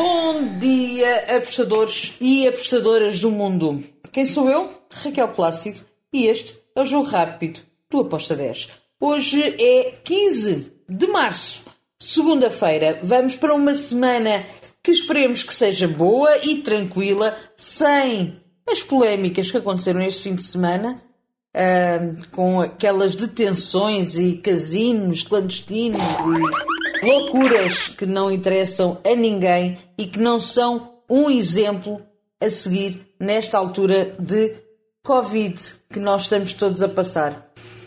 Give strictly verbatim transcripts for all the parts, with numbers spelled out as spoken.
Bom dia, apostadores e apostadoras do mundo. Quem sou eu? Raquel Plácido e este é o Jogo Rápido do Aposta dez. Hoje é quinze de março, segunda-feira. Vamos para uma semana que esperemos que seja boa e tranquila, sem as polémicas que aconteceram este fim de semana, uh, com aquelas detenções e casinos clandestinos e loucuras que não interessam a ninguém e que não são um exemplo a seguir nesta altura de Covid que nós estamos todos a passar.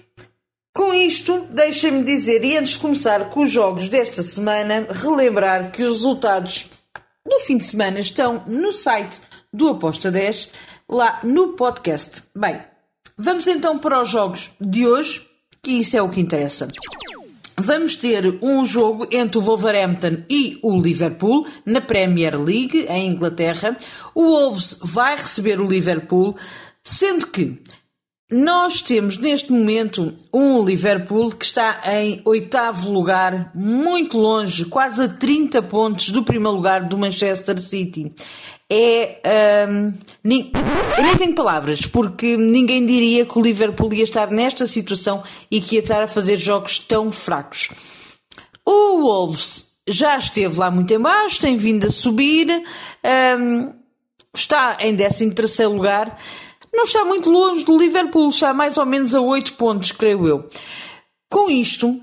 Com isto, deixem-me dizer, e antes de começar com os jogos desta semana, relembrar que os resultados do fim de semana estão no site do Aposta dez, lá no podcast. Bem, vamos então para os jogos de hoje, que isso é o que interessa. Vamos ter um jogo entre o Wolverhampton e o Liverpool na Premier League, em Inglaterra. O Wolves vai receber o Liverpool, sendo que nós temos neste momento um Liverpool que está em oitavo lugar, muito longe, quase a trinta pontos do primeiro lugar do Manchester City. É, um, nem, eu nem tenho palavras, porque ninguém diria que o Liverpool ia estar nesta situação e que ia estar a fazer jogos tão fracos. O Wolves já esteve lá muito em baixo, tem vindo a subir, um, está em décimo terceiro lugar, não está muito longe do Liverpool, está mais ou menos a oito pontos, creio eu. Com isto,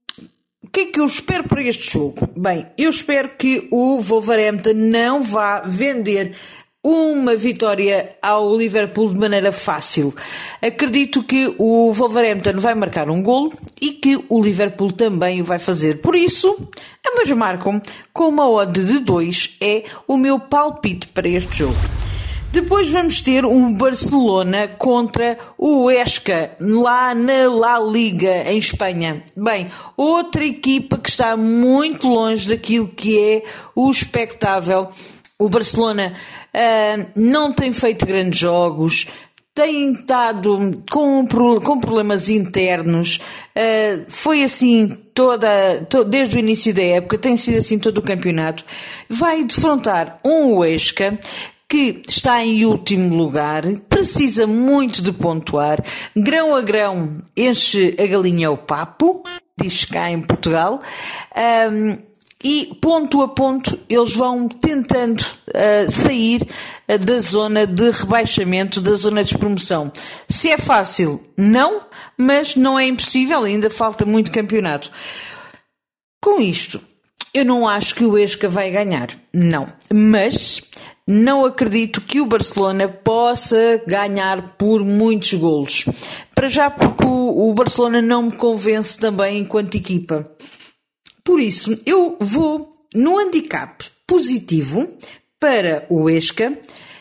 o que é que eu espero para este jogo? Bem, eu espero que o Wolverhampton não vá vender uma vitória ao Liverpool de maneira fácil. Acredito que o Wolverhampton vai marcar um golo e que o Liverpool também o vai fazer. Por isso, ambas marcam com uma odd de dois, é o meu palpite para este jogo. Depois vamos ter um Barcelona contra o Huesca, lá na La Liga, em Espanha. Bem, outra equipa que está muito longe daquilo que é o expectável. O Barcelona uh, não tem feito grandes jogos, tem estado com, com problemas internos, uh, foi assim toda, todo, desde o início da época, tem sido assim todo o campeonato. Vai defrontar um Huesca que está em último lugar, precisa muito de pontuar, grão a grão enche a galinha ao papo, diz cá em Portugal, um, e ponto a ponto eles vão tentando uh, sair uh, da zona de rebaixamento, da zona de despromoção. Se é fácil, não, mas não é impossível, ainda falta muito campeonato. Com isto, eu não acho que o Huesca vai ganhar, não, mas não acredito que o Barcelona possa ganhar por muitos golos. Para já porque o, o Barcelona não me convence também enquanto equipa. Por isso, eu vou no handicap positivo para o Huesca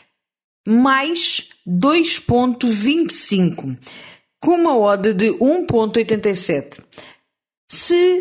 mais dois vírgula vinte e cinco, com uma odd de um vírgula oitenta e sete. Se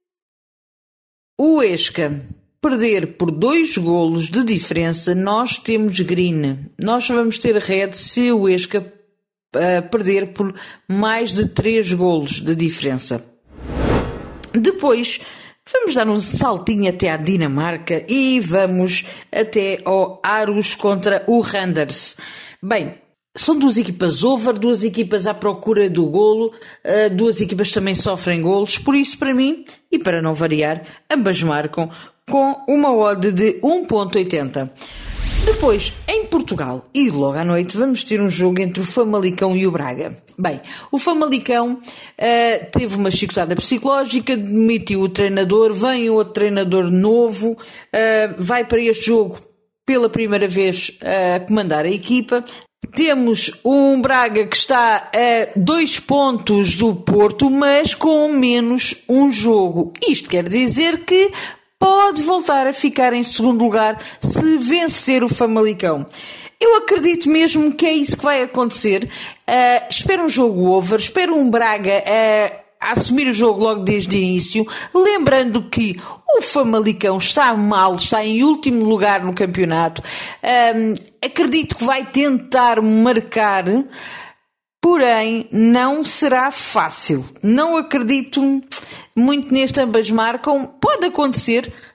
o Huesca perder por dois golos de diferença, nós temos green. Nós vamos ter red se o Huesca uh, perder por mais de três golos de diferença. Depois, vamos dar um saltinho até à Dinamarca e vamos até ao Aarhus contra o Randers. Bem, são duas equipas over, duas equipas à procura do golo, uh, duas equipas também sofrem golos, por isso para mim, e para não variar, ambas marcam com uma odd de um vírgula oitenta. Depois, em Portugal, e logo à noite, vamos ter um jogo entre o Famalicão e o Braga. Bem, o Famalicão uh, teve uma chicotada psicológica, demitiu o treinador, vem outro treinador novo, uh, vai para este jogo pela primeira vez a uh, comandar a equipa. Temos um Braga que está a dois pontos do Porto, mas com menos um jogo. Isto quer dizer que pode voltar a ficar em segundo lugar se vencer o Famalicão. Eu acredito mesmo que é isso que vai acontecer. Uh, espero um jogo over, espero um Braga uh, a assumir o jogo logo desde o início, lembrando que o Famalicão está mal, está em último lugar no campeonato. Um, acredito que vai tentar marcar, porém não será fácil. Não acredito muito neste ambas marcam. Pode acontecer,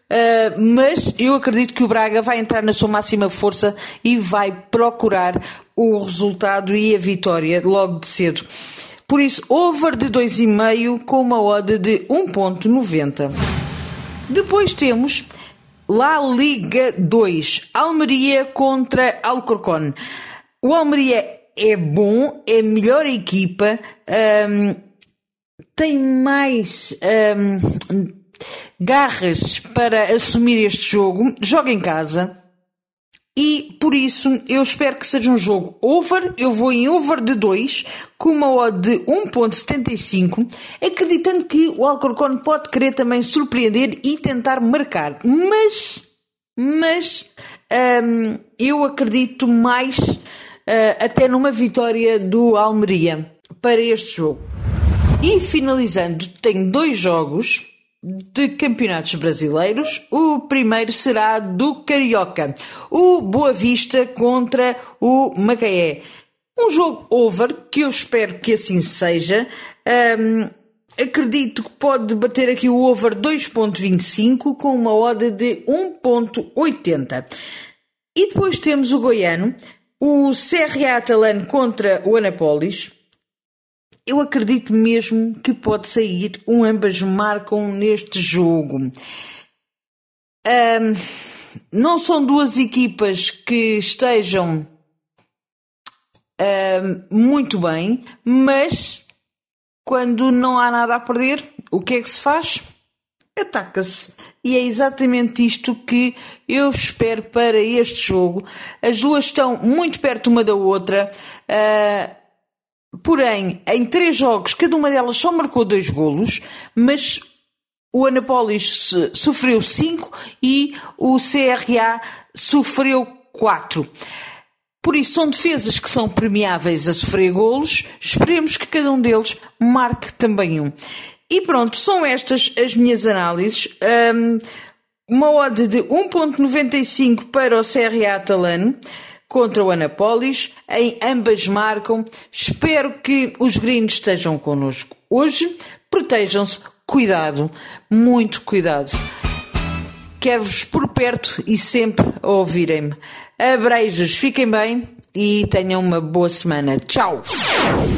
uh, mas eu acredito que o Braga vai entrar na sua máxima força e vai procurar o resultado e a vitória logo de cedo. Por isso, over de dois vírgula cinco com uma odd de um vírgula noventa. Depois temos La Liga dois, Almeria contra Alcorcón. O Almeria é bom, é a melhor equipa, um, tem mais um, garras para assumir este jogo, joga em casa e por isso eu espero que seja um jogo over. Eu vou em over de dois com uma odd de um vírgula setenta e cinco, acreditando que o Alcorcón pode querer também surpreender e tentar marcar, mas, mas um, eu acredito mais uh, até numa vitória do Almeria para este jogo. E finalizando, tenho dois jogos de campeonatos brasileiros. O primeiro será do Carioca, o Boa Vista contra o Macaé. Um jogo over, que eu espero que assim seja. Um, acredito que pode bater aqui o over dois vírgula vinte e cinco com uma odd de um vírgula oitenta. E depois temos o Goiano, o C R A Atalano contra o Anápolis. Eu acredito mesmo que pode sair um ambas marcam neste jogo. Um, não são duas equipas que estejam um, muito bem, mas quando não há nada a perder, o que é que se faz? Ataca-se. E é exatamente isto que eu espero para este jogo. As duas estão muito perto uma da outra. Uh, Porém, em três jogos, cada uma delas só marcou dois golos, mas o Anápolis sofreu cinco e o C R A sofreu quatro. Por isso, são defesas que são premiáveis a sofrer golos. Esperemos que cada um deles marque também um. E pronto, são estas as minhas análises. Um, uma odd de um vírgula noventa e cinco para o C R A Atalano contra o Anápolis, em ambas marcam. Espero que os gringos estejam connosco hoje. Protejam-se, cuidado, muito cuidado. Quero-vos por perto e sempre a ouvirem-me. Abreijos, fiquem bem e tenham uma boa semana. Tchau!